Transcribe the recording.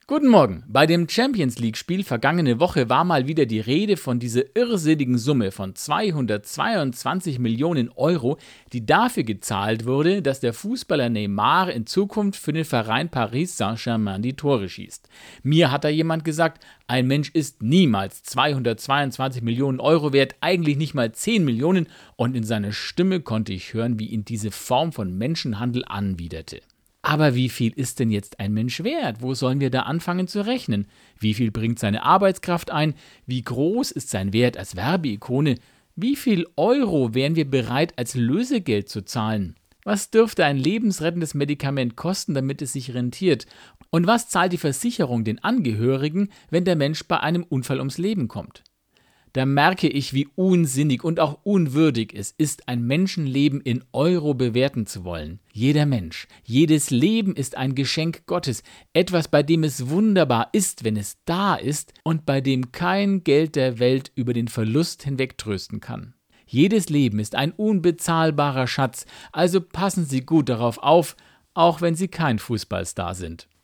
Guten Morgen. Bei dem Champions-League-Spiel vergangene Woche war mal wieder die Rede von dieser irrsinnigen Summe von 222 Millionen Euro, die dafür gezahlt wurde, dass der Fußballer Neymar in Zukunft für den Verein Paris Saint-Germain die Tore schießt. Mir hat da jemand gesagt, ein Mensch ist niemals 222 Millionen Euro wert, eigentlich nicht mal 10 Millionen, und in seiner Stimme konnte ich hören, wie ihn diese Form von Menschenhandel anwiderte. Aber wie viel ist denn jetzt ein Mensch wert? Wo sollen wir da anfangen zu rechnen? Wie viel bringt seine Arbeitskraft ein? Wie groß ist sein Wert als Werbeikone? Wie viel Euro wären wir bereit als Lösegeld zu zahlen? Was dürfte ein lebensrettendes Medikament kosten, damit es sich rentiert? Und was zahlt die Versicherung den Angehörigen, wenn der Mensch bei einem Unfall ums Leben kommt? Da merke ich, wie unsinnig und auch unwürdig es ist, ein Menschenleben in Euro bewerten zu wollen. Jeder Mensch, jedes Leben ist ein Geschenk Gottes, etwas, bei dem es wunderbar ist, wenn es da ist und bei dem kein Geld der Welt über den Verlust hinweg trösten kann. Jedes Leben ist ein unbezahlbarer Schatz, also passen Sie gut darauf auf, auch wenn Sie kein Fußballstar sind.